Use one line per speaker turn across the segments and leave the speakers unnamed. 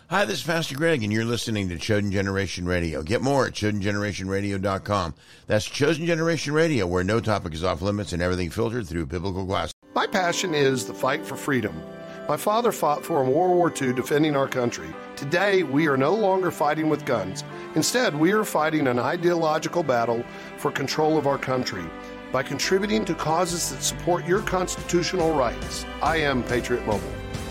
Hi, this is Pastor Greg, and you're listening to Chosen Generation Radio. Get more at ChosenGenerationRadio.com. That's Chosen Generation Radio, where no topic is off limits and everything filtered through biblical glass.
My passion is the fight for freedom. My father fought for in World War II defending our country. Today, we are no longer fighting with guns. Instead, we are fighting an ideological battle for control of our country by contributing to causes that support your constitutional rights. I am Patriot Mobile.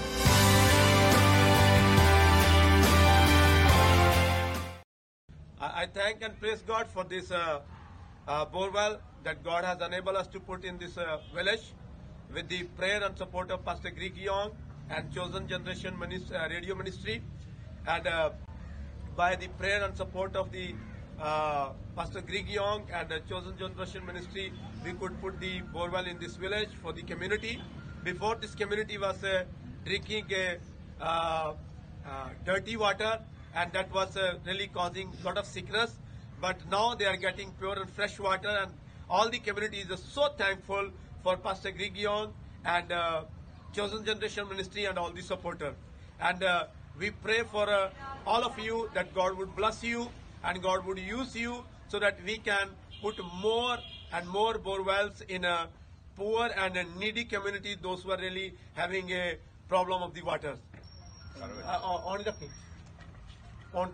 I thank and praise God for this borewell that God has enabled us to put in this village with the prayer and support of Pastor Greg Young and Chosen Generation Radio Ministry. And by the prayer and support of the Pastor Greg Young and the Chosen Generation Ministry, we could put the borewell in this village for the community. Before, this community was drinking dirty water, and that was really causing a lot of sickness. But now they are getting pure and fresh water, and all the community is so thankful for Pastor Greg Young and Chosen Generation Ministry and all the supporters. And we pray for all of you that God would bless you and God would use you so that we can put more and more borewells in a poor and a needy community, those who are really having a problem of the water. And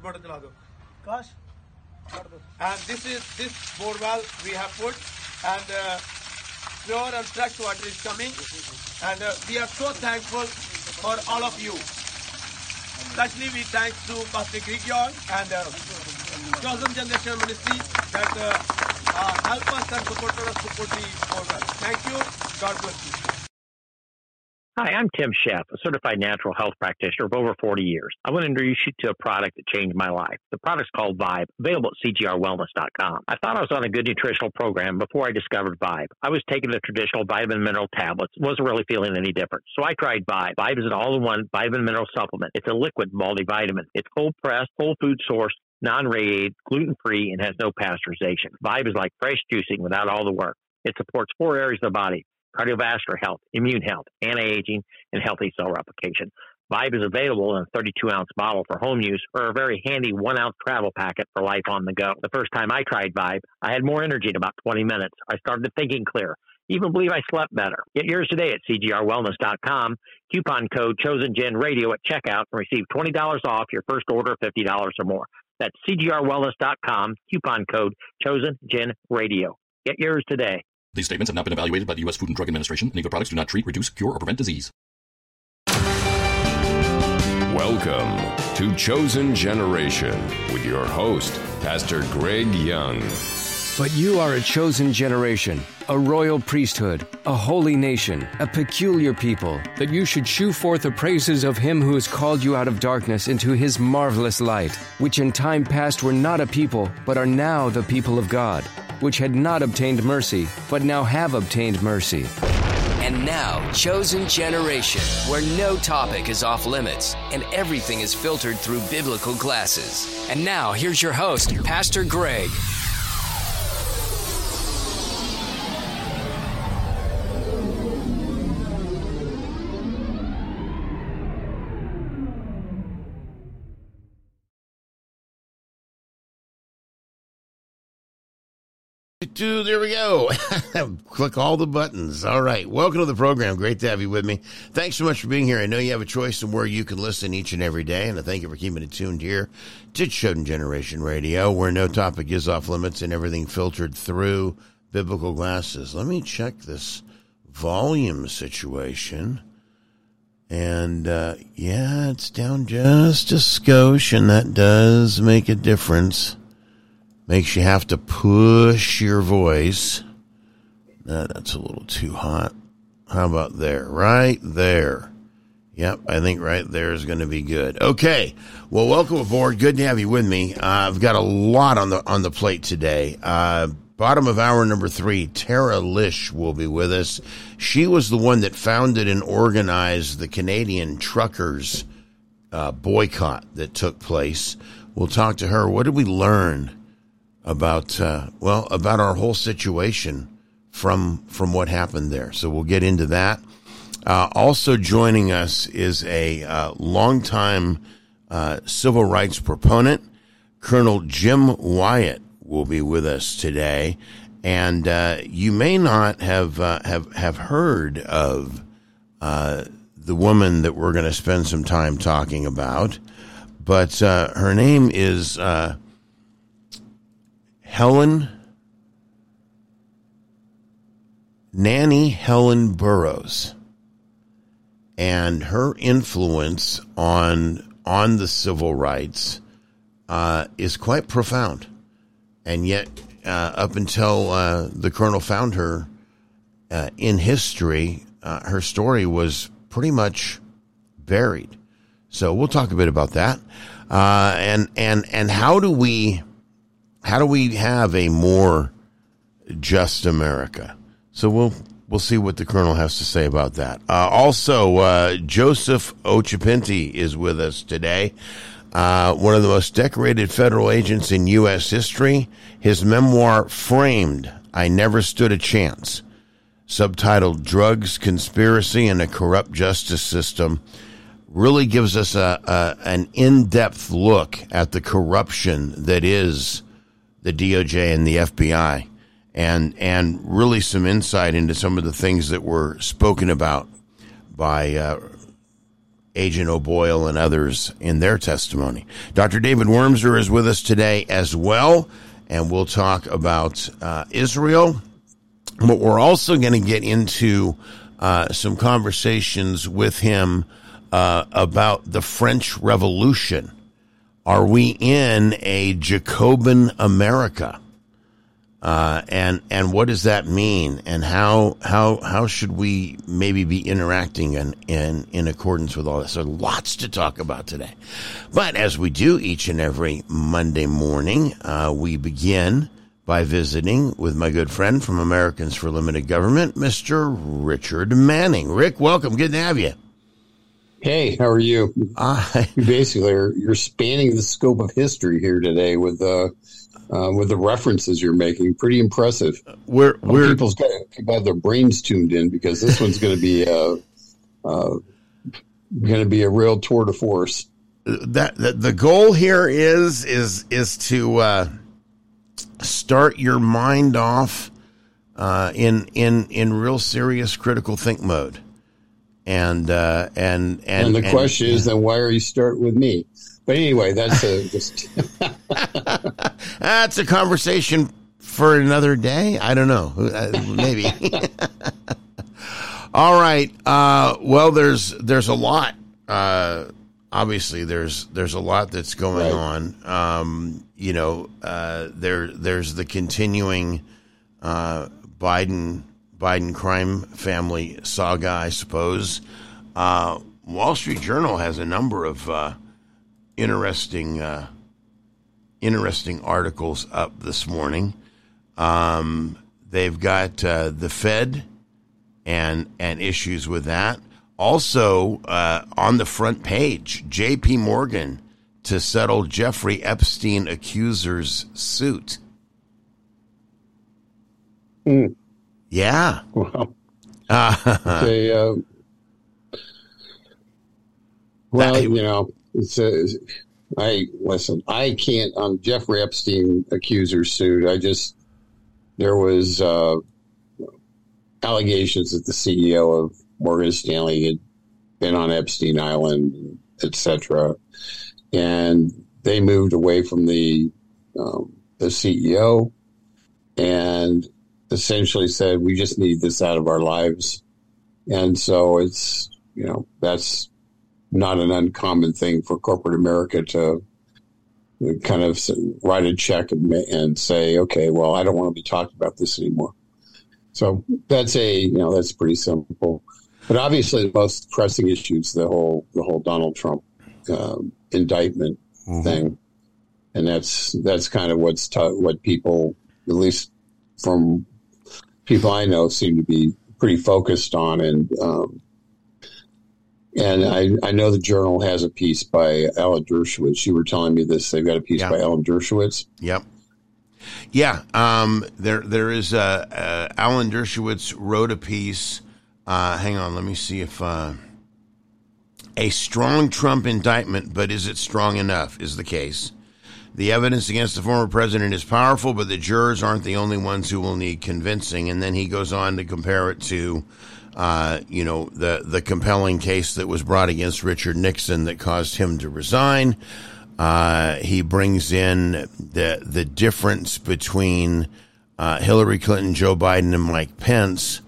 this borewell we have put, and pure and fresh water is coming, and we are so thankful for all of you. Especially we thanks to Pastor Greg Young and Chosen Generation Ministry that help us and support us to put the borewell. Thank you. God bless you.
Hi, I'm Tim Sheff, a certified natural health practitioner of over 40 years. I want to introduce you to a product that changed my life. The product's called Vibe, available at CGRWellness.com. I thought I was on a good nutritional program before I discovered Vibe. I was taking the traditional vitamin mineral tablets, wasn't really feeling any different. So I tried Vibe. Vibe is an all-in-one vitamin mineral supplement. It's a liquid multivitamin. It's cold-pressed, whole food sourced, non-radiated, gluten-free, and has no pasteurization. Vibe is like fresh juicing without all the work. It supports 4 areas of the body: cardiovascular health, immune health, anti-aging, and healthy cell replication. Vibe is available in a 32-ounce bottle for home use or a very handy 1-ounce travel packet for life on the go. The first time I tried Vibe, I had more energy in about 20 minutes. I started thinking clear. Even believe I slept better. Get yours today at CGRWellness.com. Coupon code ChosenGenRadio at checkout and receive $20 off your first order of $50 or more. That's CGRWellness.com. Coupon code ChosenGenRadio. Get yours today.
These statements have not been evaluated by the U.S. Food and Drug Administration. Any of the products do not treat, reduce, cure, or prevent disease.
Welcome to Chosen Generation with your host, Pastor Greg Young.
But you are a chosen generation, a royal priesthood, a holy nation, a peculiar people, that you should shew forth the praises of him who has called you out of darkness into his marvelous light, which in time past were not a people, but are now the people of God, which had not obtained mercy, but now have obtained mercy.
And now, Chosen Generation, where no topic is off limits and everything is filtered through biblical glasses. And now, here's your host, Pastor Greg.
There we go. Click all the buttons. All right. Welcome to the program. Great to have you with me. Thanks so much for being here. I know you have a choice in where you can listen each and every day, and I thank you for keeping it tuned here to Chosen Generation Radio, where no topic is off limits and everything filtered through biblical glasses. Let me check this volume situation. And, yeah, it's down just a skosh, and that does make a difference. Makes you have to push your voice. That's a little too hot. How about there? Right there. Yep, I think right there is going to be good. Okay, well, welcome aboard. Good to have you with me. I've got a lot on the plate today. Bottom of hour number 3, Tara Lish will be with us. She was the one that founded and organized the Canadian truckers boycott that took place. We'll talk to her. What did we learn about our whole situation from what happened there? So we'll get into that. Also joining us is a longtime civil rights proponent. Colonel Jim Wyatt will be with us today, and you may not have heard of the woman that we're going to spend some time talking about, but her name is Nannie Helen Burroughs, and her influence on the civil rights is quite profound. And yet, up until the colonel found her in history, her story was pretty much buried. So we'll talk a bit about that, and how do we have a more just America? So we'll see what the colonel has to say about that. Also, Joseph Ochapinti is with us today. One of the most decorated federal agents in U.S. history. His memoir, Framed, I Never Stood a Chance, subtitled Drugs, Conspiracy, and a Corrupt Justice System, really gives us an in-depth look at the corruption that is the DOJ and the FBI, and really some insight into some of the things that were spoken about by Agent O'Boyle and others in their testimony. Dr. David Wormser is with us today as well, and we'll talk about Israel. But we're also going to get into some conversations with him about the French Revolution. Are we in a Jacobin America? And what does that mean? And how should we maybe be interacting in accordance with all this? So lots to talk about today. But as we do each and every Monday morning, we begin by visiting with my good friend from Americans for Limited Government, Mr. Richard Manning. Rick, welcome. Good to have you.
Hey, how are you? Basically, you're spanning the scope of history here today with the references you're making. Pretty impressive. People's got to have their brains tuned in, because this one's going to be a real tour de force.
The goal here is to start your mind off in real serious critical think mode. And the
question is, then why are you starting with me? But anyway, that's
that's a conversation for another day. I don't know, maybe. All right. Well, there's a lot. Obviously, there's a lot that's going on. There's the continuing Biden crime family saga, I suppose. Wall Street Journal has a number of interesting articles up this morning. They've got the Fed and issues with that. Also, on the front page, J.P. Morgan to settle Jeffrey Epstein accuser's suit. Yeah.
Well, I can't, on Jeffrey Epstein accuser suit, there was allegations that the CEO of Morgan Stanley had been on Epstein Island, etc. And they moved away from the CEO and essentially said, we just need this out of our lives. And so it's, that's not an uncommon thing for corporate America to kind of write a check and say, okay, well, I don't want to be talking about this anymore. So that's that's pretty simple. But obviously the most pressing issue is the whole Donald Trump indictment thing. And that's kind of what people, at least from people I know, seem to be pretty focused on. And I know the Journal has a piece by Alan Dershowitz. You were telling me this. They've got a piece by Alan Dershowitz.
Yep. Yeah. There is Alan Dershowitz wrote a piece. Hang on. Let me see if A strong Trump indictment, but is it strong enough, is the case. The evidence against the former president is powerful, but the jurors aren't the only ones who will need convincing. And then he goes on to compare it to, the compelling case that was brought against Richard Nixon that caused him to resign. He brings in the difference between Hillary Clinton, Joe Biden, and Mike Pence,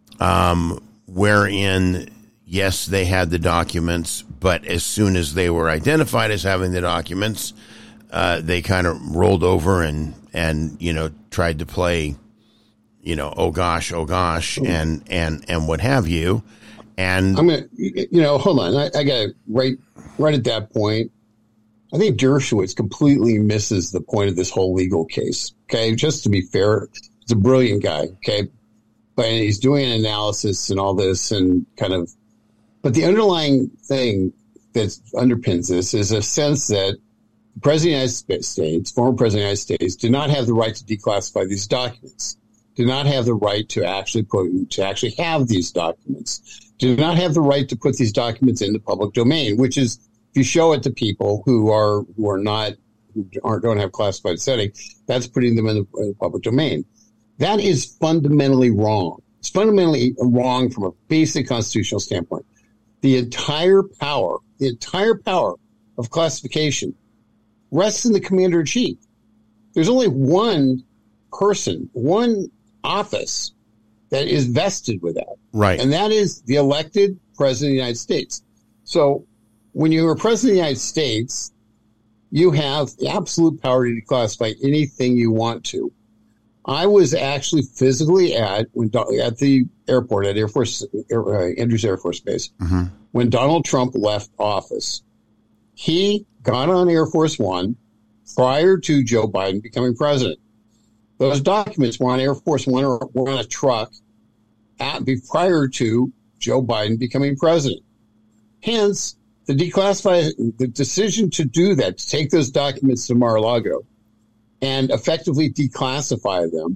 wherein, yes, they had the documents, but as soon as they were identified as having the documents, they kind of rolled over and tried to play, oh gosh, and what have you. And
I'm going to, hold on. I got to right at that point. I think Dershowitz completely misses the point of this whole legal case. Okay. Just to be fair, he's a brilliant guy. Okay. But he's doing an analysis and all this and but the underlying thing that underpins this is a sense that the President of the United States, former President of the United States, did not have the right to declassify these documents, did not have the right to actually have these documents, did not have the right to put these documents in the public domain, which is, if you show it to people who don't have classified setting, that's putting them in the public domain. That is fundamentally wrong. It's fundamentally wrong from a basic constitutional standpoint. The entire power of classification rests in the commander-in-chief. There's only one person, one office that is vested with that.
Right.
And that is the elected president of the United States. So when you're a president of the United States, you have the absolute power to declassify anything you want to. I was actually physically at the airport at Andrews Air Force Base when Donald Trump left office. He got on Air Force One prior to Joe Biden becoming president. Those documents were on Air Force One or were on a truck prior to Joe Biden becoming president. Hence, the decision to do that, to take those documents to Mar-a-Lago and effectively declassify them,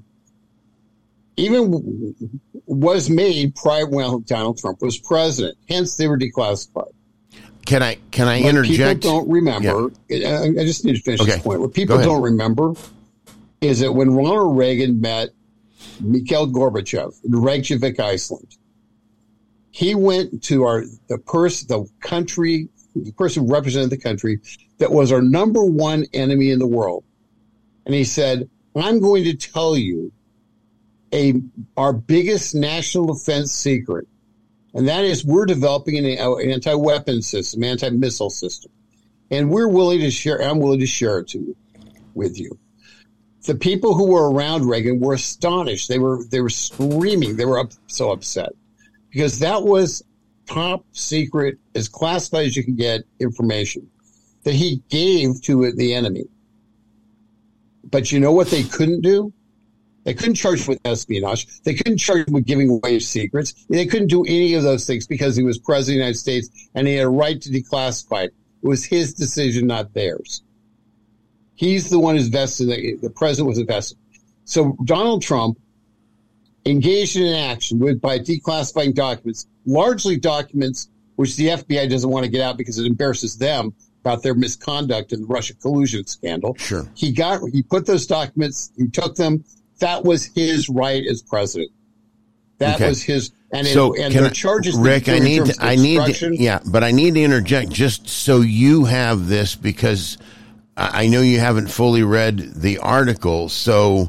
even was made prior while Donald Trump was president. Hence, they were declassified.
Can I interject?
People don't remember. Yeah. I just need to finish this point. What people don't remember is that when Ronald Reagan met Mikhail Gorbachev in Reykjavik, Iceland, he went to the person who represented the country that was our number one enemy in the world. And he said, I'm going to tell you our biggest national defense secret. And that is we're developing an anti-weapon system, anti-missile system. And I'm willing to share it with you. The people who were around Reagan were astonished. They were screaming. They were so upset because that was top secret, as classified as you can get information that he gave to the enemy. But you know what they couldn't do? They couldn't charge him with espionage. They couldn't charge him with giving away secrets. They couldn't do any of those things because he was president of the United States and he had a right to declassify it. It was his decision, not theirs. He's the one who's vested. The president was invested. So Donald Trump engaged in an action by declassifying documents, largely documents which the FBI doesn't want to get out because it embarrasses them about their misconduct in the Russia collusion scandal.
Sure.
He put those documents, he took them. That was his right as president. That was his. And the charges.
Rick, I need to interject just so you have this because I know you haven't fully read the article. So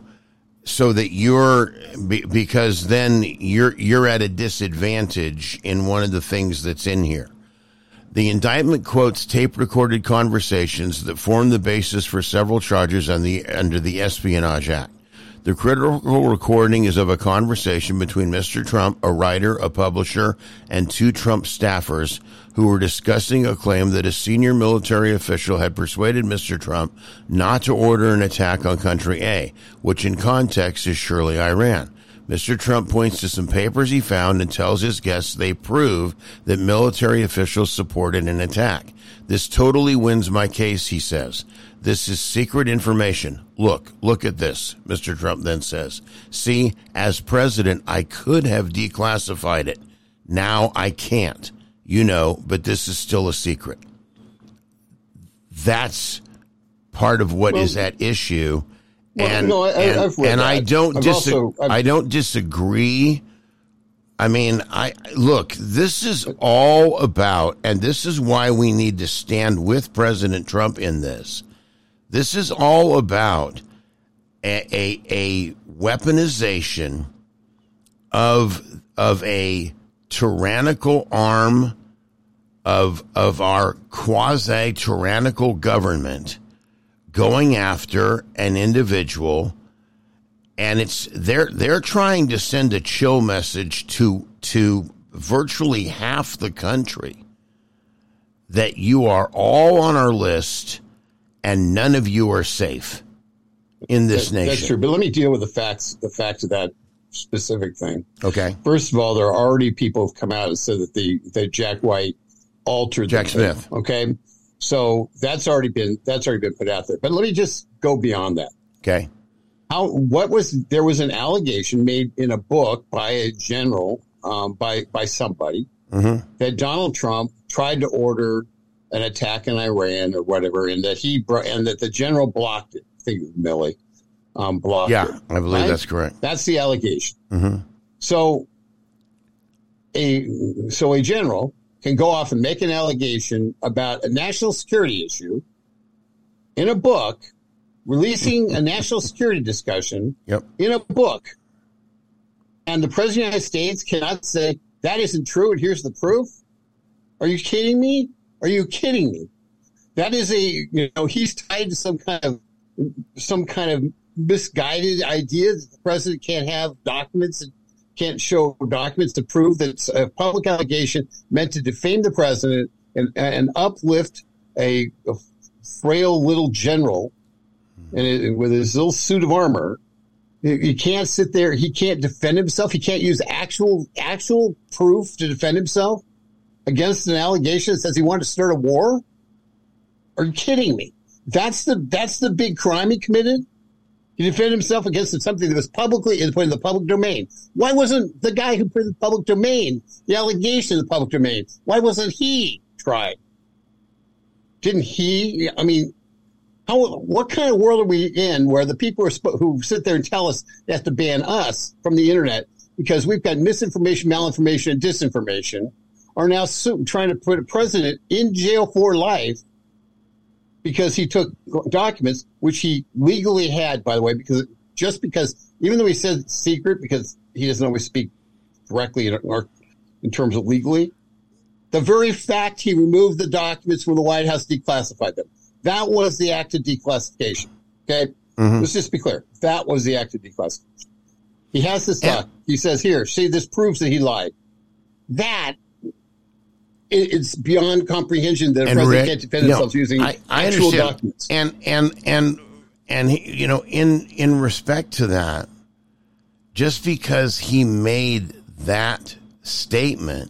that because then you're at a disadvantage in one of the things that's in here. The indictment quotes tape-recorded conversations that form the basis for several charges under the Espionage Act. The critical recording is of a conversation between Mr. Trump, a writer, a publisher, and two Trump staffers who were discussing a claim that a senior military official had persuaded Mr. Trump not to order an attack on Country A, which in context is surely Iran. Mr. Trump points to some papers he found and tells his guests they prove that military officials supported an attack. This totally wins my case, he says. This is secret information. Look at this, Mr. Trump then says. See, as president, I could have declassified it. Now I can't. but this is still a secret. That's part of what is at issue. And I don't disagree. I mean, this is all about, and this is why we need to stand with President Trump in this. This is all about a weaponization of a tyrannical arm of our quasi-tyrannical government going after an individual, and they're trying to send a chill message to virtually half the country that you are all on our list and none of you are safe in this nation.
That's true, but let me deal with the facts of that specific thing.
Okay.
First of all, there are already people who've come out and said that Jack White altered
Jack Smith.
Okay. So that's already been put out there. But let me just go beyond that.
Okay.
There was an allegation made in a book by a general, by somebody, that Donald Trump tried to order an attack in Iran or whatever, and that the general blocked it. I think it was Milley. Blocked it.
I believe that's correct.
That's the allegation.
Mm-hmm.
So a general can go off and make an allegation about a national security issue in a book, releasing a national security discussion in a book, and the President of the United States cannot say, that isn't true, and here's the proof? Are you kidding me? Are you kidding me? That is he's tied to some kind of misguided idea that the president can't have documents and can't show documents to prove that it's a public allegation meant to defame the president and uplift a frail little general with his little suit of armor. He can't sit there. He can't defend himself. He can't use actual proof to defend himself against an allegation that says he wanted to start a war. Are you kidding me? That's the big crime he committed. He defended himself against something that was publicly put in the public domain. Why wasn't the guy who put in the public domain, the allegation in the public domain, why wasn't he tried? Didn't he? I mean, what kind of world are we in where the people who sit there and tell us they have to ban us from the internet because we've got misinformation, malinformation, and disinformation are now trying to put a president in jail for life because he took documents, which he legally had, by the way, because even though he said it's secret, because he doesn't always speak directly in terms of legally, the very fact he removed the documents from the White House, declassified them. That was the act of declassification. Okay? Mm-hmm. Let's just be clear. That was the act of declassification. He has this doc. He says, here, see, this proves that he lied. That it's beyond comprehension that a president can't defend himself using actual documents.
And in respect to that, just because he made that statement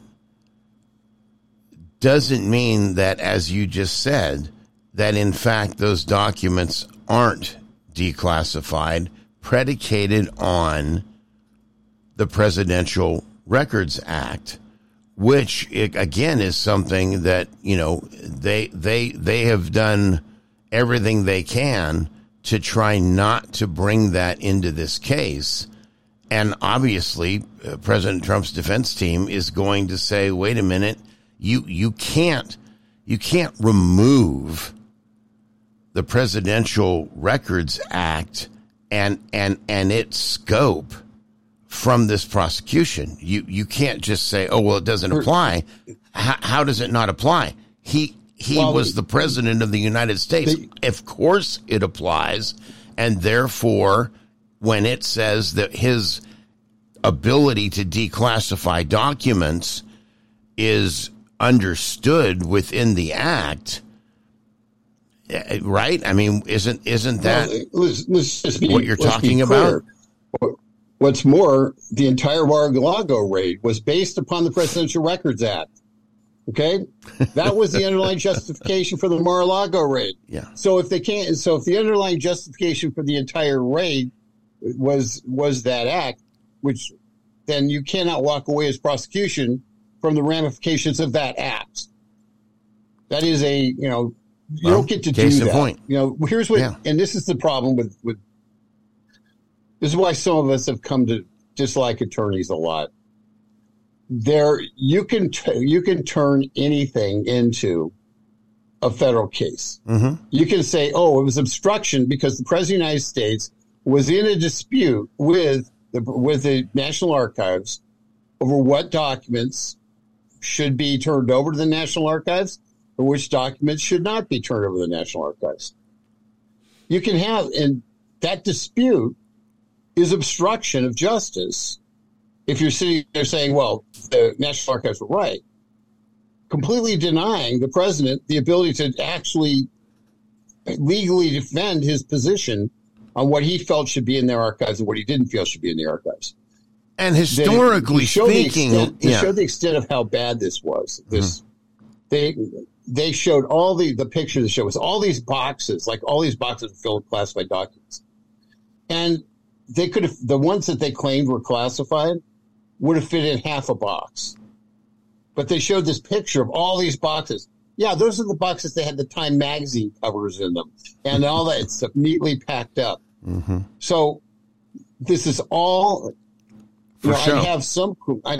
doesn't mean that, as you just said, that in fact those documents aren't declassified, predicated on the Presidential Records Act, which again is something that they have done everything they can to try not to bring that into this case. And obviously President Trump's defense team is going to say, wait a minute, you can't remove the Presidential Records Act and its scope from this prosecution. You can't just say, oh, well, it doesn't apply. How does it not apply? He was the president of the United States. Of course it applies. And therefore, when it says that his ability to declassify documents is understood within the act, right? I mean, isn't that
let's just be,
what you're talking about?
What's more, the entire Mar-a-Lago raid was based upon the Presidential Records Act. Okay, that was the underlying justification for the Mar-a-Lago raid.
Yeah.
So if the underlying justification for the entire raid was that act, which then you cannot walk away as prosecution from the ramifications of that act. That is you don't get to do
case in
that.
point.
Here's what, and this is the problem with this is why some of us have come to dislike attorneys a lot. You can turn anything into a federal case.
Mm-hmm.
You can say, it was obstruction because the President of the United States was in a dispute with the National Archives over what documents should be turned over to the National Archives or which documents should not be turned over to the National Archives. You can have, and that dispute is obstruction of justice if you're sitting there saying, well, the National Archives were right, completely denying the president the ability to actually legally defend his position on what he felt should be in their archives and what he didn't feel should be in the archives.
And historically speaking,
to show the extent of how bad this was, they showed all the picture of the show was all these boxes, filled with classified documents. And they could have, the ones that they claimed were classified would have fit in half a box. But they showed this picture of all these boxes. Yeah, those are the boxes that had the Time magazine covers in them and all that stuff neatly packed up.
Mm-hmm.
So this is all,
sure.
I'd have some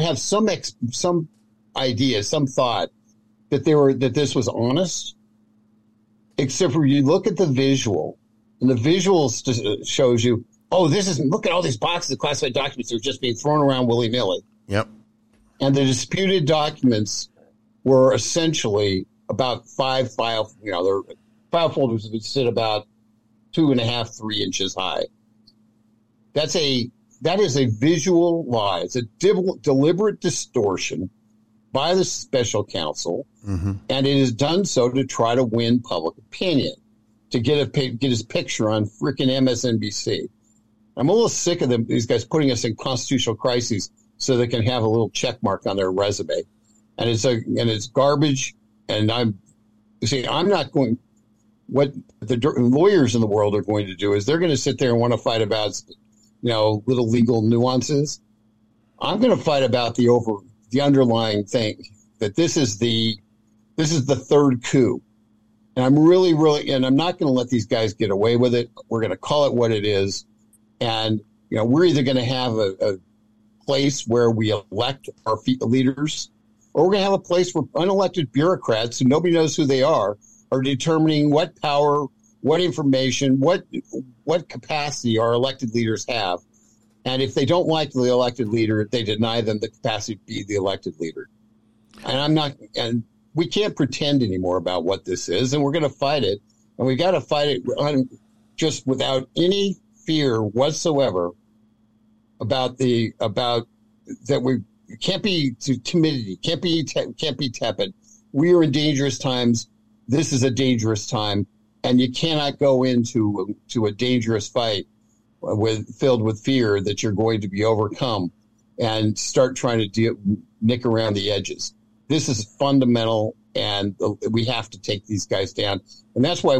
idea, some thought that this was honest, except for you look at the visual, and the visual shows you, look at all these boxes of classified documents that are just being thrown around willy-nilly.
Yep.
And the disputed documents were essentially about 5 file, their file folders would sit about 2.5, 3 inches high. That is a visual lie. It's a deliberate distortion by the special counsel, and it is done so to try to win public opinion, to get his picture on freaking MSNBC. I'm a little sick of these guys putting us in constitutional crises so they can have a little check mark on their resume, and it's garbage. And I'm not going. What the lawyers in the world are going to do is they're going to sit there and want to fight about, little legal nuances. I'm going to fight about the underlying thing that this is the third coup, and I'm really, and I'm not going to let these guys get away with it. We're going to call it what it is, and we're either going to have a place where we elect our leaders, or we're going to have a place where unelected bureaucrats who nobody knows who they are determining what power, what information, what capacity our elected leaders have. And if they don't like the elected leader, they deny them the capacity to be the elected leader. And we can't pretend anymore about what this is, and we're going to fight it. And we got to fight it just without any fear whatsoever about that we can't be timidity, can't be tepid. We are in dangerous times. This is a dangerous time, and you cannot go into a dangerous fight filled with fear that you're going to be overcome and start trying to nick around the edges. This is fundamental, and we have to take these guys down. And that's why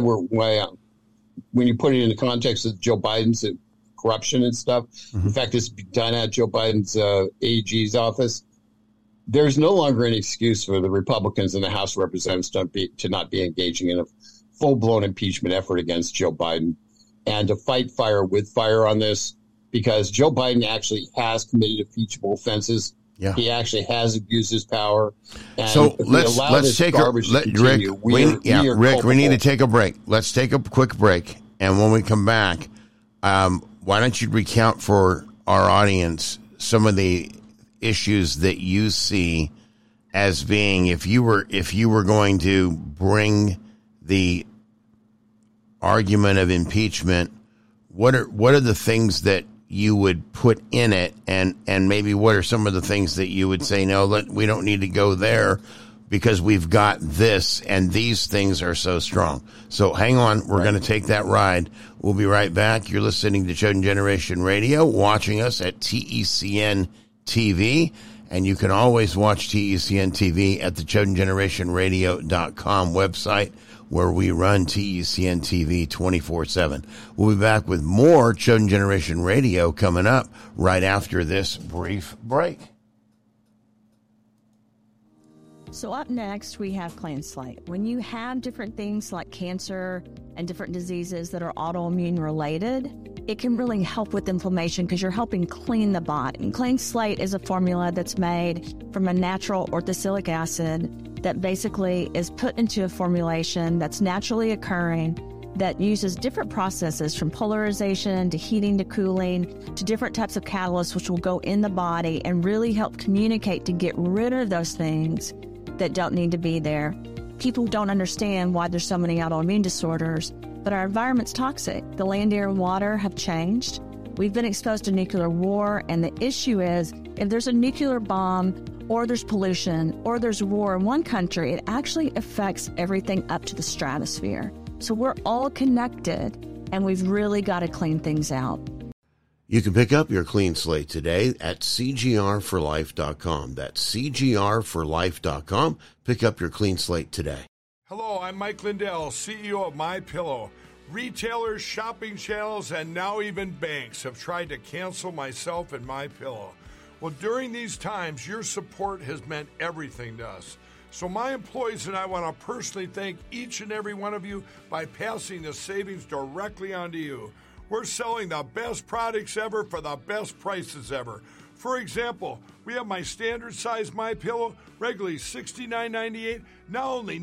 when you put it in the context of Joe Biden's corruption and stuff, in fact, it's done at Joe Biden's AG's office. There's no longer any excuse for the Republicans in the House of Representatives to not be engaging in a full-blown impeachment effort against Joe Biden and to fight fire with fire on this, because Joe Biden actually has committed impeachable offenses. Yeah. He actually has abused his power. And
so let's take a Rick. We need to take a break. Let's take a quick break, and when we come back, why don't you recount for our audience some of the issues that you see as being, if you were going to bring the argument of impeachment, what are the things that you would put in it, and maybe what are some of the things that you would say, no, we don't need to go there because we've got this and these things are so strong. So hang on, we're going to take that ride. We'll be right back. You're listening to Chosen Generation Radio, watching us at TECN TV, and you can always watch TECN TV at the ChosenGenerationRadio.com website, where we run TECN TV 24/7. We'll be back with more Chosen Generation Radio coming up right after this brief break.
So up next, we have Clean Slate. When you have different things like cancer and different diseases that are autoimmune related, it can really help with inflammation because you're helping clean the body. And Clean Slate is a formula that's made from a natural orthosilic acid that basically is put into a formulation that's naturally occurring that uses different processes from polarization to heating to cooling to different types of catalysts which will go in the body and really help communicate to get rid of those things that don't need to be there. People don't understand why there's so many autoimmune disorders, but our environment's toxic. The land, air, and water have changed. We've been exposed to nuclear war, and the issue is if there's a nuclear bomb or there's pollution or there's war in one country, it actually affects everything up to the stratosphere. So we're all connected, and we've really got to clean things out.
You can pick up your Clean Slate today at cgrforlife.com. That's cgrforlife.com. Pick up your Clean Slate today.
Hello, I'm Mike Lindell, CEO of MyPillow. Retailers, shopping channels, and now even banks have tried to cancel myself and MyPillow. Well, during these times, your support has meant everything to us. So my employees and I want to personally thank each and every one of you by passing the savings directly on to you. We're selling the best products ever for the best prices ever. For example, we have my standard size MyPillow, regularly $69.98, now only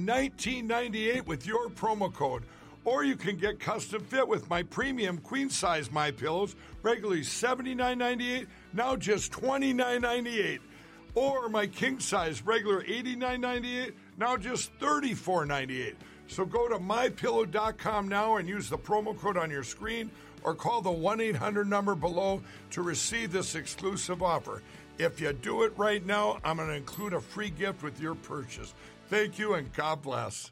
$19.98 with your promo code. Or you can get custom fit with my premium queen size MyPillows, regularly $79.98, now just $29.98. Or my king size, regular $89.98, now just $34.98. So go to MyPillow.com now and use the promo code on your screen or call the 1-800 number below to receive this exclusive offer. If you do it right now, I'm going to include a free gift with your purchase. Thank you and God bless.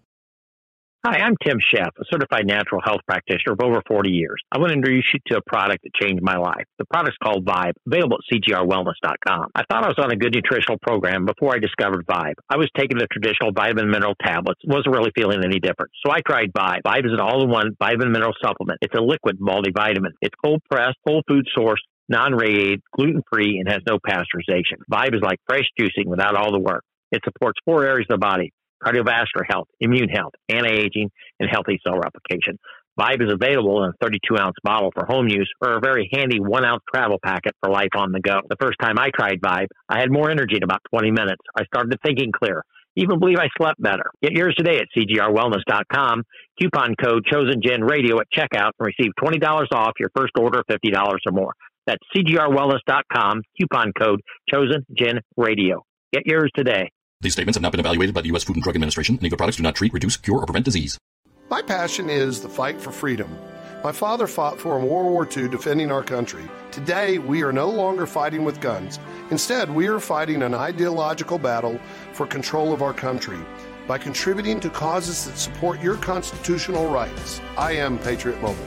Hi, I'm Tim Sheff, a certified natural health practitioner of over 40 years. I want to introduce you to a product that changed my life. The product's called Vibe, available at cgrwellness.com. I thought I was on a good nutritional program before I discovered Vibe. I was taking the traditional vitamin mineral tablets, wasn't really feeling any different. So I tried Vibe. Vibe is an all-in-one vitamin mineral supplement. It's a liquid multivitamin. It's cold-pressed, whole food source, non-radiated, gluten-free, and has no pasteurization. Vibe is like fresh juicing without all the work. It supports 4 areas of the body: cardiovascular health, immune health, anti-aging, and healthy cell replication. Vibe is available in a 32-ounce bottle for home use or a very handy 1-ounce travel packet for life on the go. The first time I tried Vibe, I had more energy in about 20 minutes. I started thinking clear. Even believe I slept better. Get yours today at cgrwellness.com. Coupon code ChosenGenRadio at checkout and receive $20 off your first order of $50 or more. That's cgrwellness.com. Coupon code ChosenGenRadio. Get yours today.
These statements have not been evaluated by the U.S. Food and Drug Administration. Any of the products do not treat, reduce, cure, or prevent disease.
My passion is the fight for freedom. My father fought for in World War II defending our country. Today, we are no longer fighting with guns. Instead, we are fighting an ideological battle for control of our country by contributing to causes that support your constitutional rights. I am Patriot Mobile.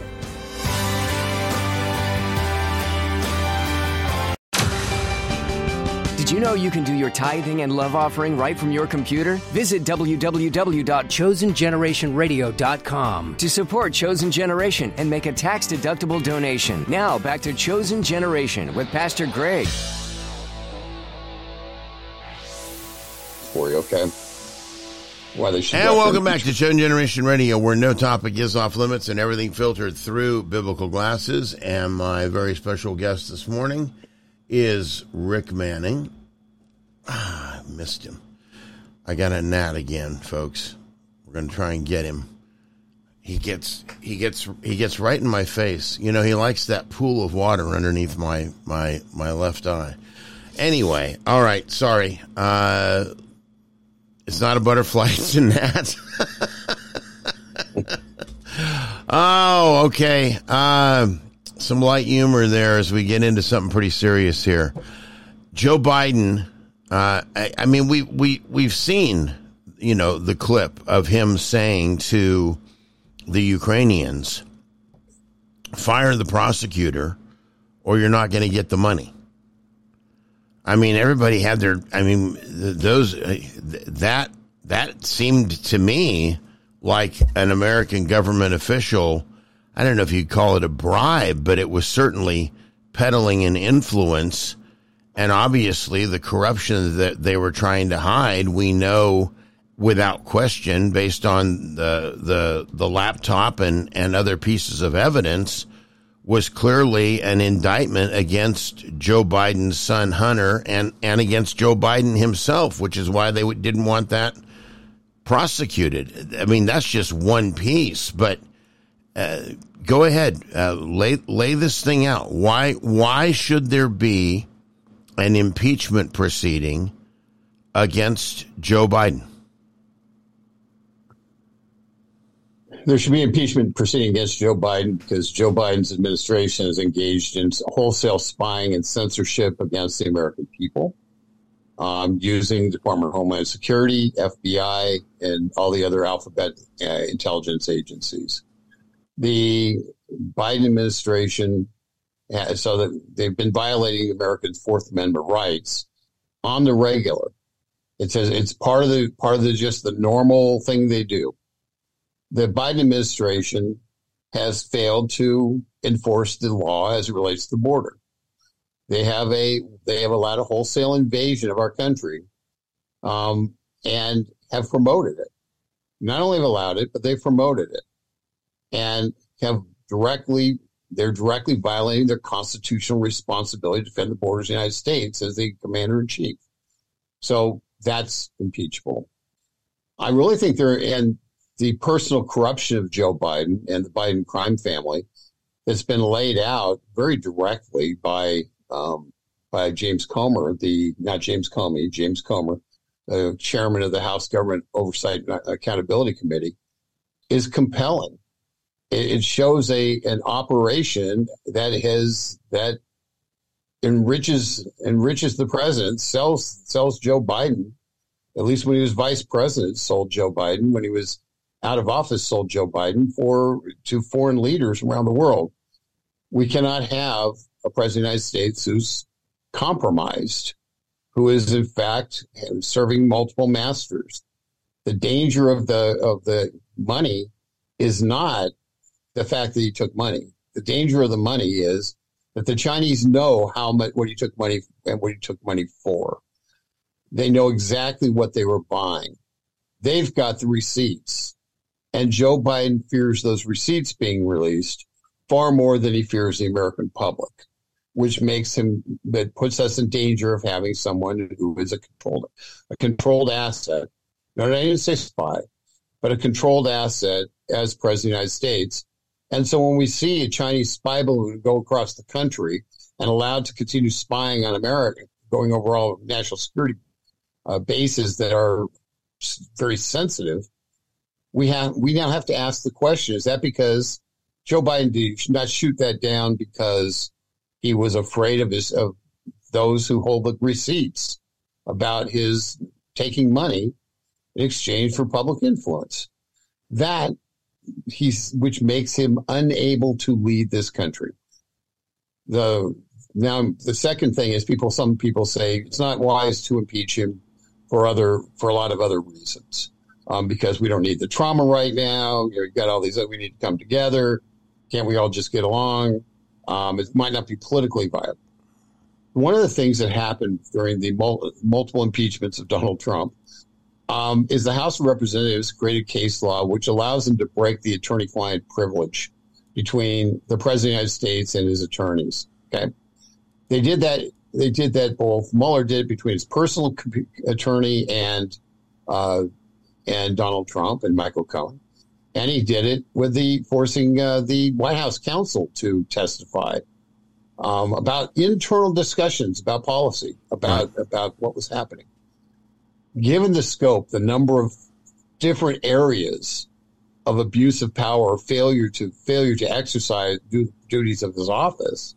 Did you know you can do your tithing and love offering right from your computer? Visit www.chosengenerationradio.com to support Chosen Generation and make a tax-deductible donation. Now, back to Chosen Generation with Pastor Greg.
For you, okay? Why they should
and welcome back to Chosen Generation Radio, where no topic is off limits and everything filtered through biblical glasses. And my very special guest this morning is Rick Manning. I missed him. I got a gnat again, folks. We're going to try and get him. He gets right in my face. You know, he likes that pool of water underneath my left eye. Anyway, all right, sorry. It's not a butterfly, it's a gnat. Oh, okay. Some light humor there as we get into something pretty serious here. Joe Biden, I mean, we've seen, you know, the clip of him saying to the Ukrainians, fire the prosecutor or you're not going to get the money. I mean, everybody had their, I mean, that seemed to me like an American government official. I don't know if you'd call it a bribe, but it was certainly peddling an influence And obviously the corruption that they were trying to hide, we know without question, based on the laptop and other pieces of evidence, was clearly an indictment against Joe Biden's son, Hunter, and against Joe Biden himself, which is why they didn't want that prosecuted. I mean, that's just one piece, but go ahead, lay this thing out. Why should there be an impeachment proceeding against Joe Biden?
There should be an impeachment proceeding against Joe Biden because Joe Biden's administration is engaged in wholesale spying and censorship against the American people, using the Department of Homeland Security, FBI, and all the other alphabet intelligence agencies. The Biden administration, so that they've been violating Americans' Fourth Amendment rights on the regular. It says it's part of the just the normal thing they do. The Biden administration has failed to enforce the law as it relates to the border. They have allowed a wholesale invasion of our country, and have promoted it. Not only have allowed it, but they've promoted it, and they're directly violating their constitutional responsibility to defend the borders of the United States as the commander in chief. So that's impeachable. I really think the personal corruption of Joe Biden and the Biden crime family that's been laid out very directly by James Comer, James Comer, the chairman of the House Government Oversight and Accountability Committee, is compelling. It shows an operation that enriches the president, sells Joe Biden. At least when he was vice president, sold Joe Biden. When he was out of office, sold Joe Biden to foreign leaders around the world. We cannot have a president of the United States who's compromised, who is in fact serving multiple masters. The danger of the money is not the fact that he took money. The danger of the money is that the Chinese know what he took money and what he took money for. They know exactly what they were buying. They've got the receipts. And Joe Biden fears those receipts being released far more than he fears the American public, which puts us in danger of having someone who is a controlled asset. No, I didn't say spy, but a controlled asset as president of the United States. And so when we see a Chinese spy balloon go across the country and allowed to continue spying on America, going over all national security bases that are very sensitive, we now have to ask the question, is that because Joe Biden did not shoot that down because he was afraid of those who hold the receipts about his taking money in exchange for public influence? Which makes him unable to lead this country. Now, the second thing is some people say it's not wise to impeach him for a lot of other reasons. Because we don't need the trauma right now. You've got all these, we need to come together. Can't we all just get along? It might not be politically viable. One of the things that happened during the multiple impeachments of Donald Trump is the House of Representatives created case law which allows them to break the attorney-client privilege between the President of the United States and his attorneys. Okay, they did that. Both Mueller did it between his personal attorney and Donald Trump and Michael Cohen. And he did it with forcing the White House counsel to testify about internal discussions about policy, about what was happening. Given the scope, the number of different areas of abuse of power, failure to exercise duties of his office,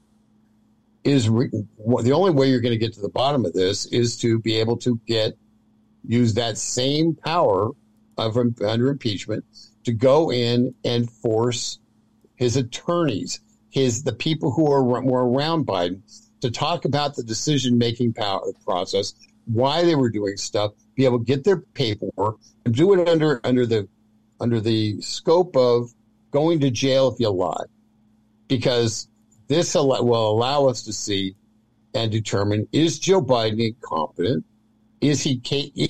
the only way you're going to get to the bottom of this is to be able to use that same power under impeachment to go in and force his attorneys, the people who were around Biden, to talk about the decision-making process, why they were doing stuff, be able to get their paperwork, and do it under the scope of going to jail if you lie, because this will allow us to see and determine, is Joe Biden incompetent? Is he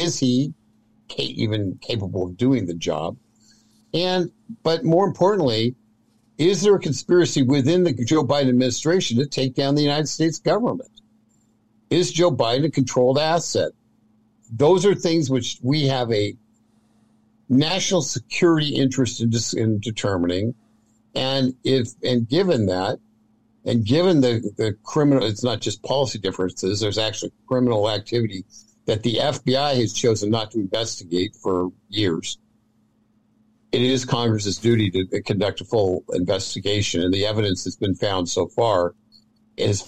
even capable of doing the job? But more importantly, is there a conspiracy within the Joe Biden administration to take down the United States government? Is Joe Biden a controlled asset? Those are things which we have a national security interest in determining. And given that, and given the criminal, it's not just policy differences, there's actually criminal activity that the FBI has chosen not to investigate for years. It is Congress's duty to conduct a full investigation, and the evidence that's been found so far is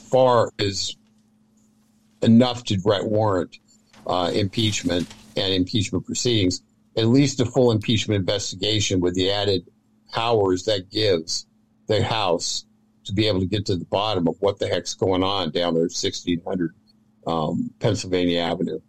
enough to warrant impeachment and impeachment proceedings, at least a full impeachment investigation with the added powers that gives the House to be able to get to the bottom of what the heck's going on down there at 1600 Pennsylvania Avenue.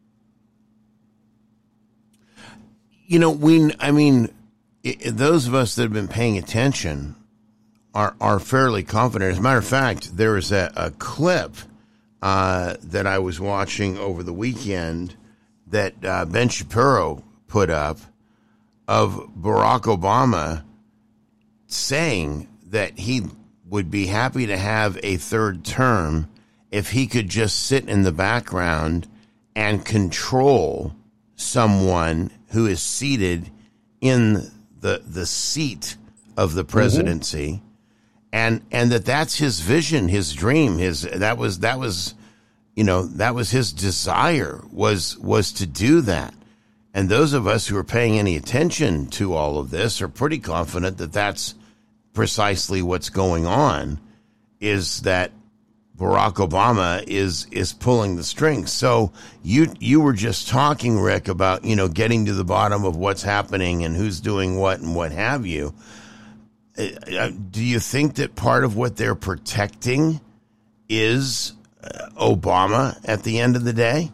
You know, those of us that have been paying attention are fairly confident. As a matter of fact, there was a clip that I was watching over the weekend that Ben Shapiro put up of Barack Obama saying that he would be happy to have a third term if he could just sit in the background and control someone who is seated in the seat of the presidency, and that's his vision, his dream, that was his desire was to do that. And those of us who are paying any attention to all of this are pretty confident that that's precisely what's going on, is that Barack Obama is pulling the strings. So you were just talking, Rick, about, getting to the bottom of what's happening and who's doing what and what have you. Do you think that part of what they're protecting is Obama at the end of the day?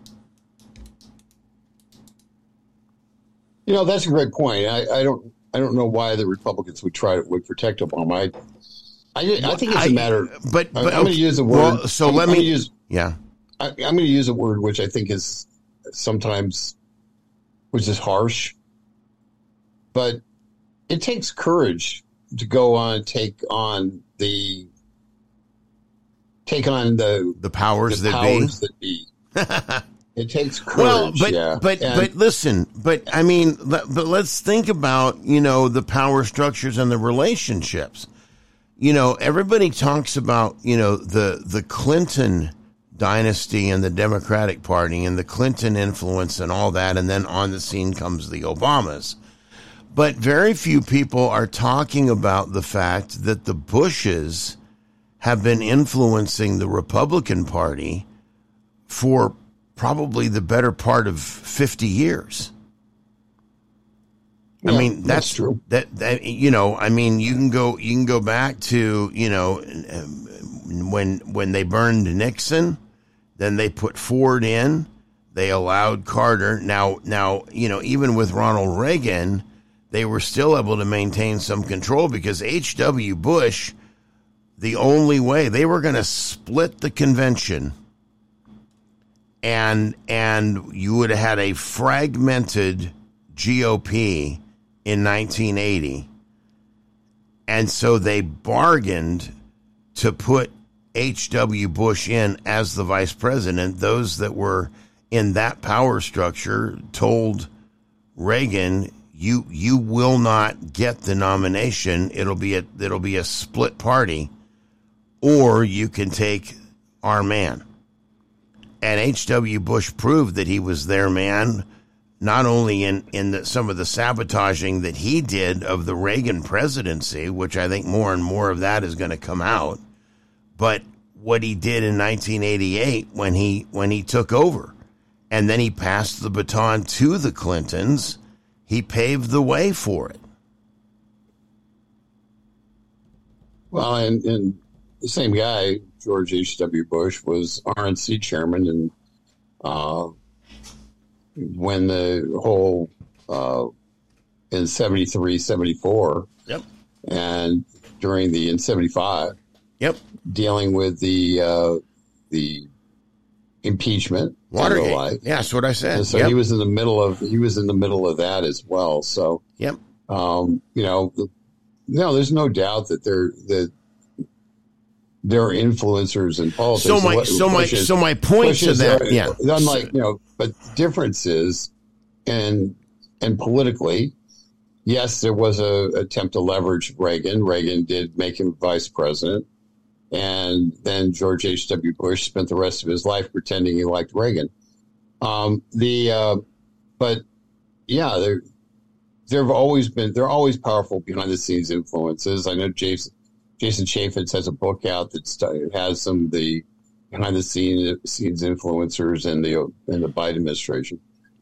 That's a great point. I don't know why the Republicans would protect Obama. I think it's a matter. But I'm going to use a word.
I'm going to use
a word which I think is sometimes, which is harsh, but it takes courage to go on, take on the
powers that be.
It takes courage.
Well, but listen, but let's think about, the power structures and the relationships. Everybody talks about, the Clinton dynasty and the Democratic Party and the Clinton influence and all that. And then on the scene comes the Obamas. But very few people are talking about the fact that the Bushes have been influencing the Republican Party for probably the better part of 50 years.
Yeah, that's true.
You can go back to, when they burned Nixon, then they put Ford in, they allowed Carter. Now, even with Ronald Reagan, they were still able to maintain some control because H.W. Bush, the only way they were going to split the convention, and you would have had a fragmented GOP in 1980. And so they bargained to put H.W. Bush in as the vice president. Those that were in that power structure told Reagan, you will not get the nomination. It'll be a split party, or you can take our man. And H.W. Bush proved that he was their man, not only in some of the sabotaging that he did of the Reagan presidency, which I think more and more of that is going to come out, but what he did in 1988 when he took over. And then he passed the baton to the Clintons. He paved the way for it.
Well, and the same guy, George H.W. Bush, was RNC chairman, and when the whole in 73, 74,
yep,
and in 75,
yep,
dealing with the the impeachment.
Watergate. Yeah, that's what I said.
And so he was in the middle of that as well. So,
yep.
There's no doubt that there are influencers in politics.
So my point to that,
unlike, but the difference is, and politically, yes, there was a attempt to leverage Reagan. Reagan did make him vice president. And then George H.W. Bush spent the rest of his life pretending he liked Reagan. There are always powerful behind the scenes influences. I know Jason Chaffetz has a book out that has some of the behind the scenes influencers in the Biden administration.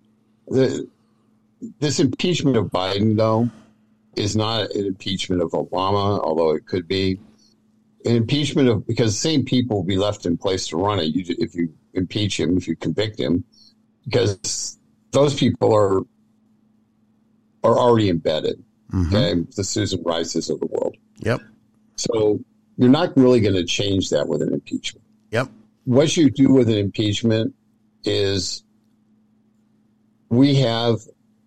This impeachment of Biden, though, is not an impeachment of Obama, although it could be. An impeachment because the same people will be left in place to run it if you impeach him, if you convict him, because those people are already embedded. Okay, the Susan Rices of the world.
Yep.
So you're not really going to change that with an impeachment.
Yep.
What you do with an impeachment is we have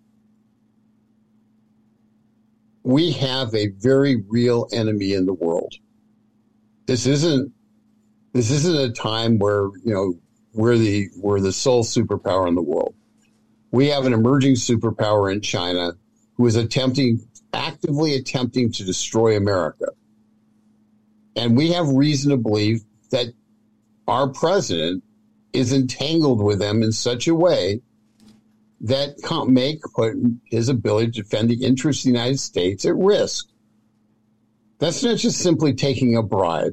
a very real enemy in the world. This isn't a time where we're the sole superpower in the world. We have an emerging superpower in China who is actively attempting to destroy America. And we have reason to believe that our president is entangled with them in such a way that may put his ability to defend the interests of the United States at risk. That's not just simply taking a bribe.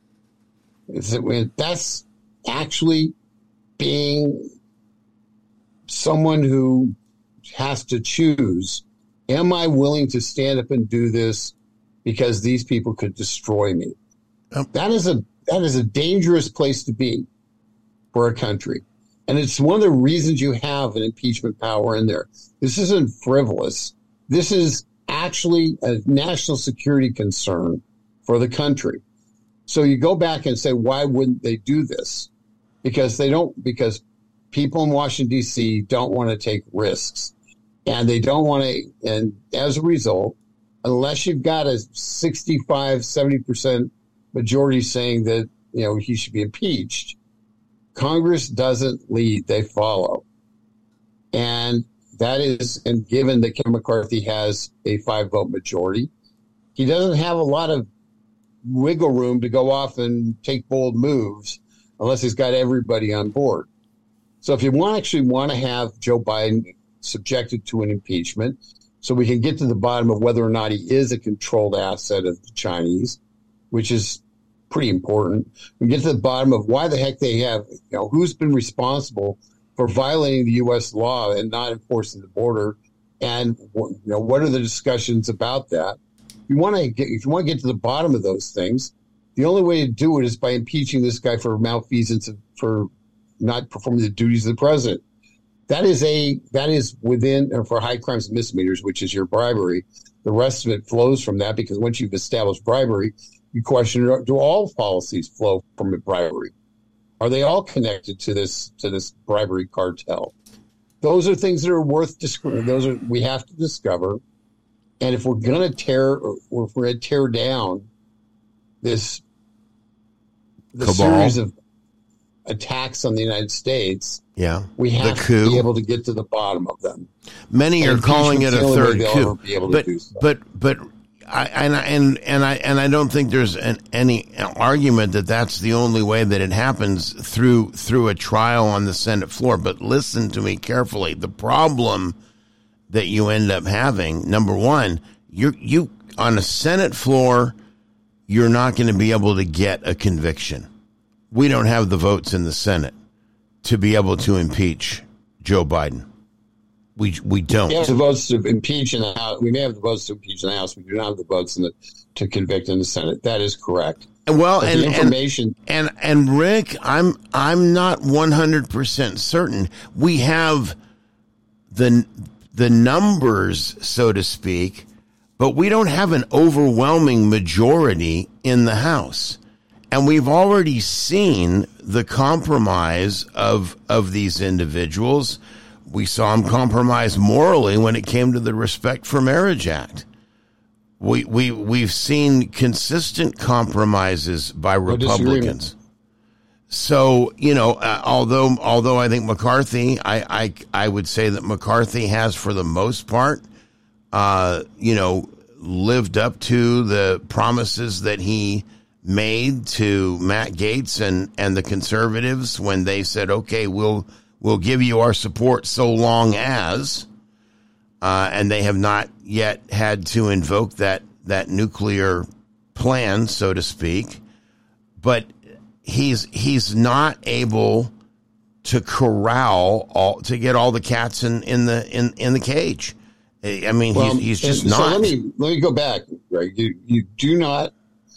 That's actually being someone who has to choose, am I willing to stand up and do this because these people could destroy me? That is a dangerous place to be for a country. And it's one of the reasons you have an impeachment power in there. This isn't frivolous. This is actually a national security concern for the country. So you go back and say, why wouldn't they do this? Because people in Washington, D.C. don't want to take risks. And they don't want to, and as a result, unless you've got a 65, 70% majority saying that, he should be impeached, Congress doesn't lead, they follow. And given that Kevin McCarthy has a 5-vote majority, he doesn't have a lot of wiggle room to go off and take bold moves unless he's got everybody on board. So if you want to have Joe Biden subjected to an impeachment so we can get to the bottom of whether or not he is a controlled asset of the Chinese, which is pretty important. We get to the bottom of why the heck they have, who's been responsible for violating the U.S. law and not enforcing the border, and what are the discussions about that? If you want to get to the bottom of those things, the only way to do it is by impeaching this guy for malfeasance for not performing the duties of the president. That is within, or for high crimes and misdemeanors, which is your bribery. The rest of it flows from that, because once you've established bribery, you question, do all policies flow from a bribery? Are they all connected to this bribery cartel? Those are things that are worth discovering. We have to discover. And if we're going to tear down the series of attacks on the United States, we have to be able to get to the bottom of them.
Many are calling it a third coup, but I don't think there's any argument that that's the only way that it happens through a trial on the Senate floor. But listen to me carefully. The problem that you end up having, number one, you on a Senate floor, you're not going to be able to get a conviction. We don't have the votes in the Senate to be able to impeach Joe Biden. We don't.
We have the votes to impeach in the House. We may have the votes to impeach in the House. We do not have the votes to convict in the Senate. That is correct.
Well, and Rick, I'm not 100% certain. We have the numbers, so to speak, but we don't have an overwhelming majority in the House. And we've already seen the compromise of these individuals. We saw them compromise morally when it came to the Respect for Marriage Act. We've seen consistent compromises by Republicans. So, although I think McCarthy, I would say that McCarthy has, for the most part, lived up to the promises that he made to Matt Gaetz and the conservatives when they said, okay, we'll give you our support so long as, and they have not yet had to invoke that nuclear plan, so to speak. But he's not able to corral to get all the cats in the cage. I mean, he's just not.
So let me go back, Greg. You do not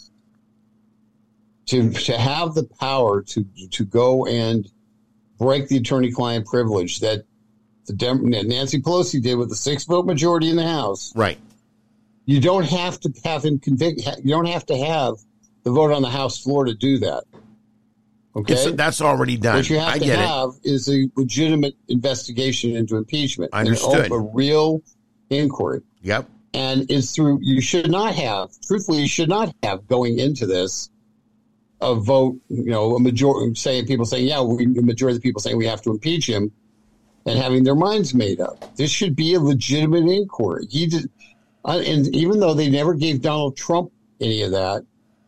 to have the power to go and break the attorney-client privilege that Nancy Pelosi did with the 6-vote majority in the House.
Right.
You don't have to have him convict. You don't have to have the vote on the House floor to do that. Okay,
that's already done.
What you have to have is a legitimate investigation into impeachment.
Understood.
A real inquiry.
Yep.
And it's through. You should not have going into this a vote. A majority saying the majority of the people saying we have to impeach him, and having their minds made up. This should be a legitimate inquiry. He did, and even though they never gave Donald Trump any of that,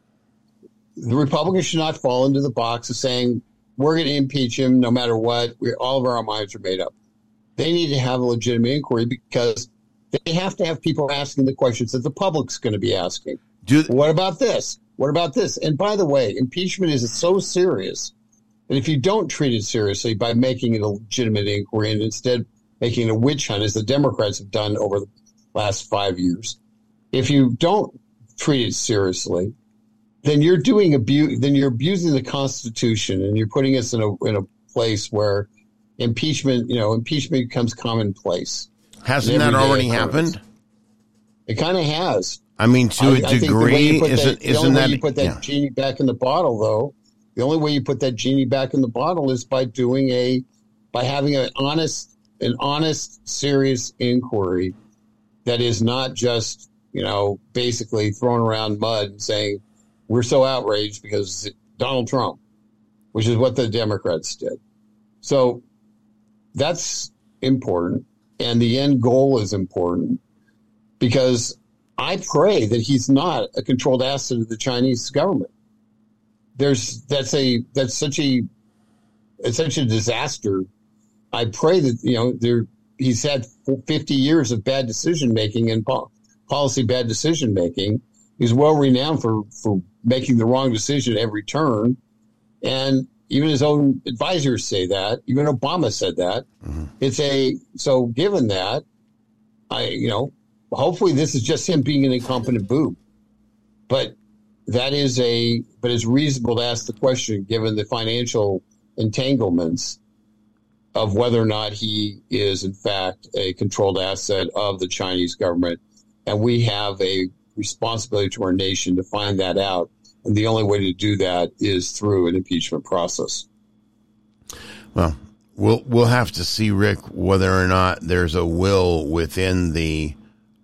the Republicans should not fall into the box of saying we're going to impeach him no matter what. All of our minds are made up. They need to have a legitimate inquiry because they have to have people asking the questions that the public's going to be asking. What about this? What about this? And by the way, impeachment is so serious that if you don't treat it seriously by making it a legitimate inquiry and instead making it a witch hunt, as the Democrats have done over the last 5 years, if you don't treat it seriously, then you're you're abusing the Constitution, and you're putting us in a place where impeachment becomes commonplace.
Hasn't that already happened?
It kind of has.
I mean, to a degree, isn't that
you put that genie back in the bottle? Though the only way you put that genie back in the bottle is by having an honest, serious inquiry that is not just basically throwing around mud and saying we're so outraged because Donald Trump, which is what the Democrats did. So that's important. And the end goal is important because I pray that he's not a controlled asset of the Chinese government. It's such a disaster. I pray that, he's had 50 years of bad decision making and policy bad decision making. He's well renowned for making the wrong decision every turn. And even his own advisors say that. Even Obama said that. Mm-hmm. So given that, hopefully this is just him being an incompetent boob. But it's reasonable to ask the question, given the financial entanglements, of whether or not he is in fact a controlled asset of the Chinese government. And we have a responsibility to our nation to find that out. And the only way to do that is through an impeachment process.
Well, we'll have to see, Rick, whether or not there's a will within the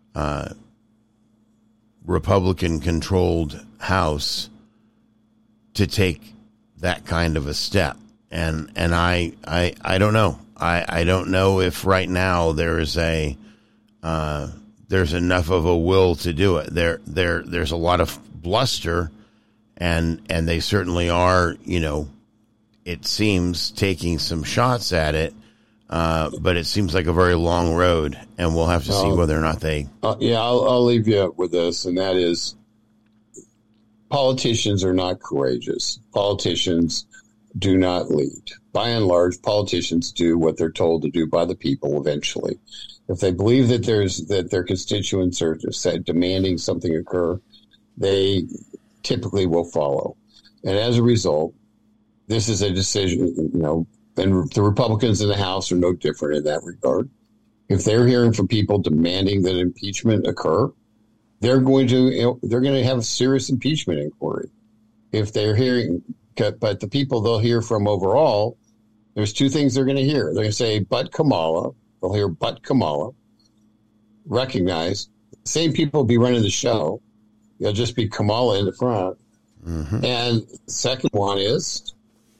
Republican-controlled House to take that kind of a step. And I don't know. I don't know if right now there's enough of a will to do it. There's a lot of bluster, and they certainly are, it seems, taking some shots at it, but it seems like a very long road, and we'll have to see whether or not they...
I'll leave you with this, and that is politicians are not courageous. Politicians do not lead. By and large, politicians do what they're told to do by the people eventually. If they believe that their constituents are demanding something occur, they typically will follow. And as a result, this is a decision, and the Republicans in the House are no different in that regard. If they're hearing from people demanding that impeachment occur, they're going to have a serious impeachment inquiry. if they're hearing, but the people they'll hear from overall, there's two things they're going to hear. They're going to say, but Kamala. They'll hear, but Kamala. Recognize. The same people will be running the show. It'll just be Kamala in the front.
Mm-hmm.
And the second one is,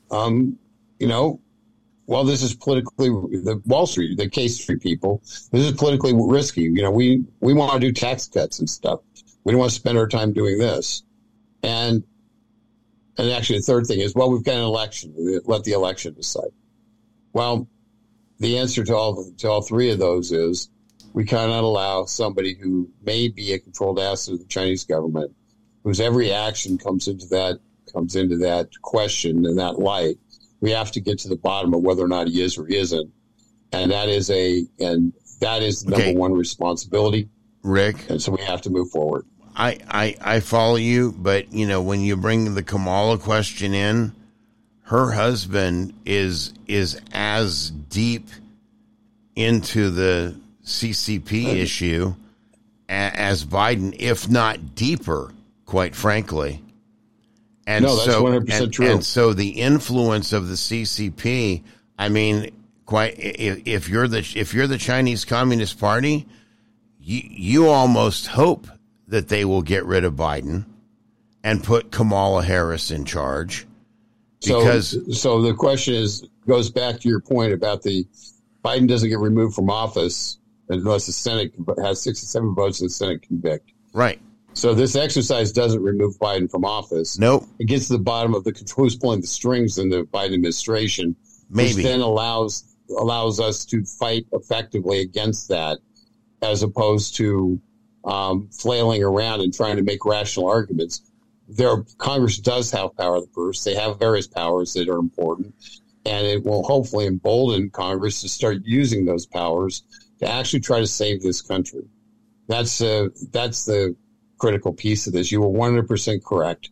well, this is politically, the Wall Street, the K Street people, this is politically risky. We want to do tax cuts and stuff. We don't want to spend our time doing this. And actually the third thing is, well, we've got an election. Let the election decide. Well, the answer to all three of those is we cannot allow somebody who may be a controlled asset of the Chinese government, whose every action comes into that question and that light. We have to get to the bottom of whether or not he is or isn't, and that is number one responsibility,
Rick.
And so we have to move forward.
I follow you, but when you bring the Kamala question in, her husband is as deep into the CCP issue as Biden, if not deeper, quite frankly. And
no, that's 100% true.
And so the influence of the CCP, I mean, if you're the Chinese Communist Party, you almost hope that they will get rid of Biden and put Kamala Harris in charge. Because
so the question goes back to your point about Biden doesn't get removed from office unless the Senate has 67 votes and the Senate convict.
Right.
So this exercise doesn't remove Biden from office.
Nope.
It gets to the bottom of who's pulling the strings in the Biden administration,
maybe,
which then allows us to fight effectively against that, as opposed to flailing around and trying to make rational arguments. Congress does have power of the purse. They have various powers that are important, and it will hopefully embolden Congress to start using those powers to actually try to save this country. That's the critical piece of this. You were 100% correct.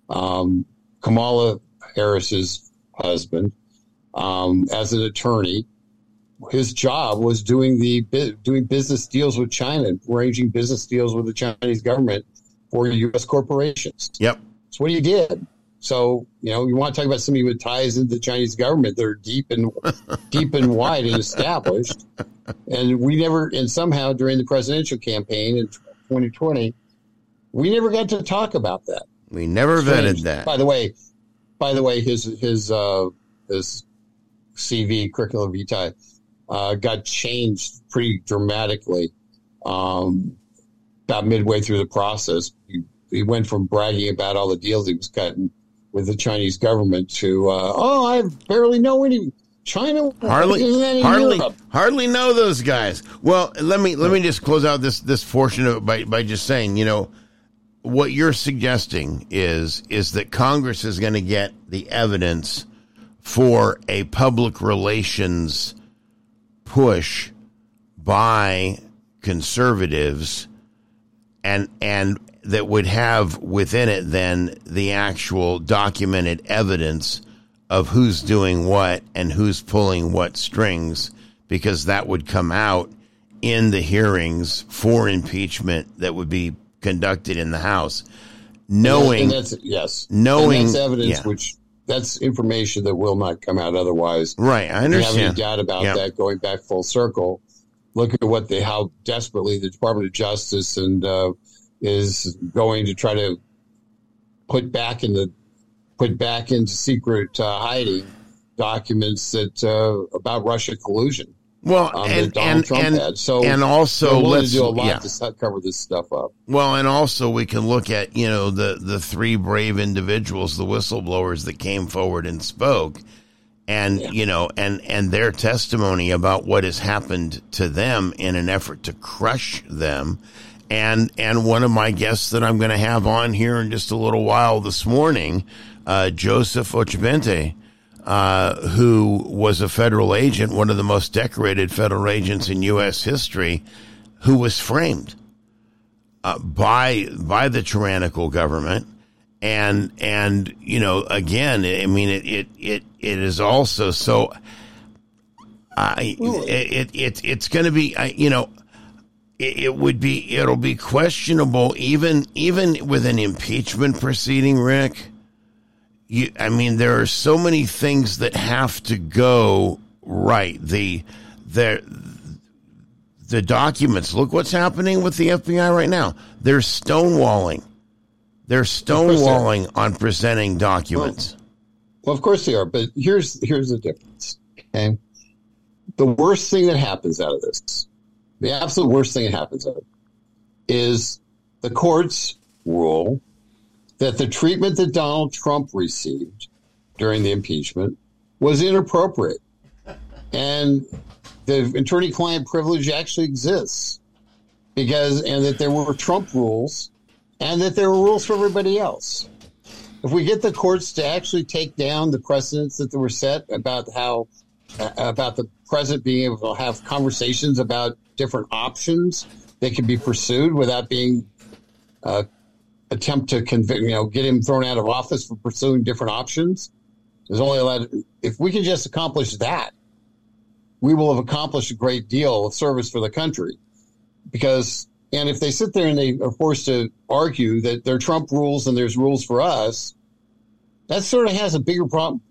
Kamala Harris's husband, as an attorney, his job was doing business deals with China, arranging business deals with the Chinese government for U.S. corporations.
Yep.
That's what he did. So, you want to talk about somebody with ties into the Chinese government that are deep and wide and established. And somehow during the presidential campaign in 2020, we never got to talk about that.
We never vetted that.
By the way, his CV, curriculum vitae, got changed pretty dramatically about midway through the process. He went from bragging about all the deals he was cutting with the Chinese government to, I barely know any China.
Hardly know those guys. Well, let me just close out this portion of it by just saying, what you're suggesting is that Congress is going to get the evidence for a public relations push by conservatives, and that would have within it then the actual documented evidence of who's doing what and who's pulling what strings, because that would come out in the hearings for impeachment that would be conducted in the House.
That's evidence, which that's information that will not come out otherwise.
Right, I understand.
You have any doubt about that. Going back full circle, look at how desperately the Department of Justice is going to try to put back into secret hiding documents that about Russia collusion.
Well,
that Donald Trump had. So,
and also
let's do a lot to cover this stuff up.
Well, and also we can look at the three brave individuals, the whistleblowers that came forward and spoke, and and their testimony about what has happened to them in an effort to crush them. And one of my guests that I'm going to have on here in just a little while this morning, Joseph Ochebente, who was a federal agent, one of the most decorated federal agents in U.S. history, who was framed by the tyrannical government. And again, I mean, it is also so. It's going to be, it'll be questionable even with an impeachment proceeding, Rick. there are so many things that have to go right. The documents. Look what's happening with the FBI right now. They're stonewalling. They're stonewalling on presenting documents.
Well, of course they are. But here's the difference. Okay, the worst thing that happens out of this, the absolute worst thing that happens out of it, is the courts rule that the treatment that Donald Trump received during the impeachment was inappropriate. And the attorney-client privilege actually exists and that there were Trump rules and that there were rules for everybody else. If we get the courts to actually take down the precedents that were set about the president being able to have conversations about different options that can be pursued without being attempt to get him thrown out of office for pursuing different options. If we can just accomplish that, we will have accomplished a great deal of service for the country. And if they sit there and they are forced to argue that there are Trump rules and there's rules for us, that sort of has a bigger problem,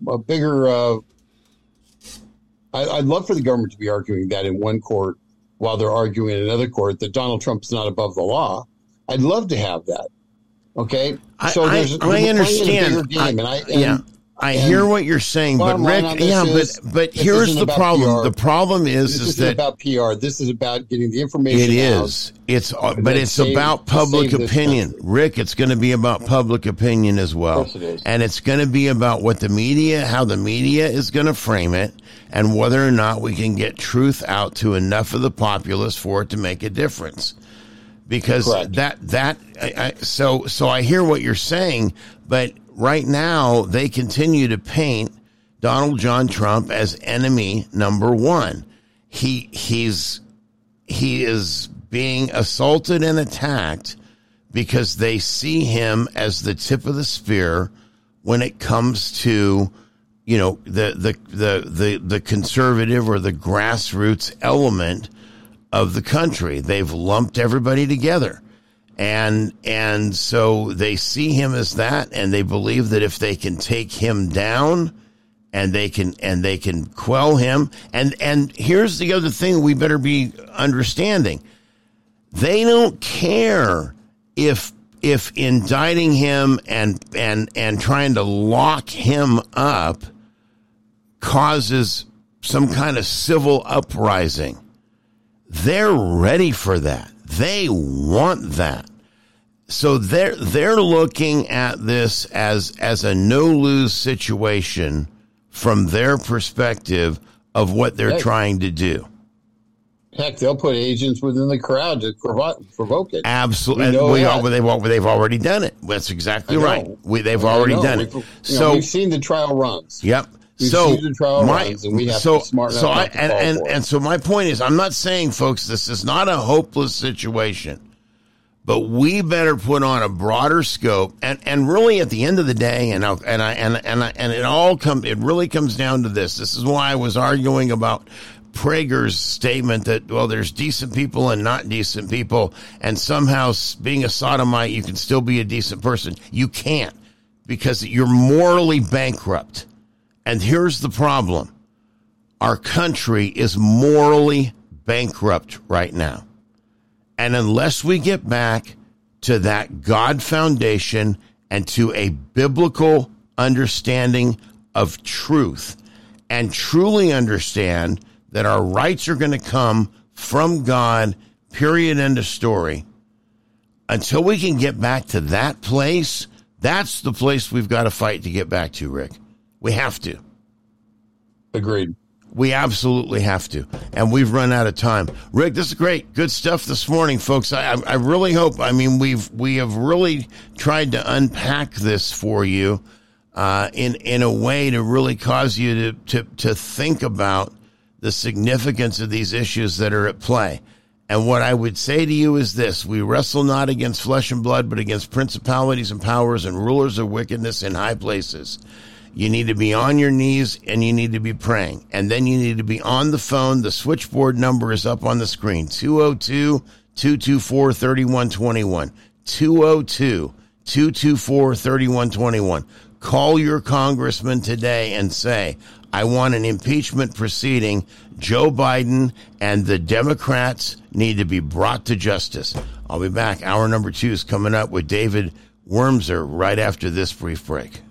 I'd love for the government to be arguing that in one court while they're arguing in another court that Donald Trump's not above the law. I'd love to have that. Okay, so
I understand. I hear what you're saying, but Rick, but here's the problem. The problem is that
about PR. This is about getting the information.
It is. It's about public opinion, Rick. It's going to be about public opinion as well, and it's going to be about how the media is going to frame it, and whether or not we can get truth out to enough of the populace for it to make a difference. Because so I hear what you're saying, but right now they continue to paint Donald John Trump as enemy number one. He is being assaulted and attacked because they see him as the tip of the spear when it comes to the conservative or the grassroots element of the country. They've lumped everybody together. And so they see him as that, and they believe that if they can take him down and they can quell him. And here's the other thing we better be understanding. They don't care if indicting him and trying to lock him up causes some kind of civil uprising. They're ready for that. They want that. So they're looking at this as a no-lose situation from their perspective of what they're trying to do.
Heck, they'll put agents within the crowd to provoke it.
Absolutely. They've already done it. That's exactly right. They've already done it.
We've seen the trial runs.
Yep. So my point is, I'm not saying, folks, this is not a hopeless situation, but we better put on a broader scope. And really, at the end of the day, it really comes down to this. This is why I was arguing about Prager's statement that, there's decent people and not decent people, and somehow being a sodomite, you can still be a decent person. You can't, because you're morally bankrupt. And here's the problem. Our country is morally bankrupt right now. And unless we get back to that God foundation and to a biblical understanding of truth and truly understand that our rights are going to come from God, period, end of story, until we can get back to that place, that's the place we've got to fight to get back to, Rick. We have to.
Agreed.
We absolutely have to. And we've run out of time. Rick, this is great. Good stuff this morning, folks. I really hope, we have really tried to unpack this for you in a way to really cause you to think about the significance of these issues that are at play. And what I would say to you is this: we wrestle not against flesh and blood, but against principalities and powers and rulers of wickedness in high places. You need to be on your knees and you need to be praying. And then you need to be on the phone. The switchboard number is up on the screen. 202-224-3121. 202-224-3121. Call your congressman today and say, I want an impeachment proceeding. Joe Biden and the Democrats need to be brought to justice. I'll be back. Hour number 2 is coming up with David Wormser right after this brief break.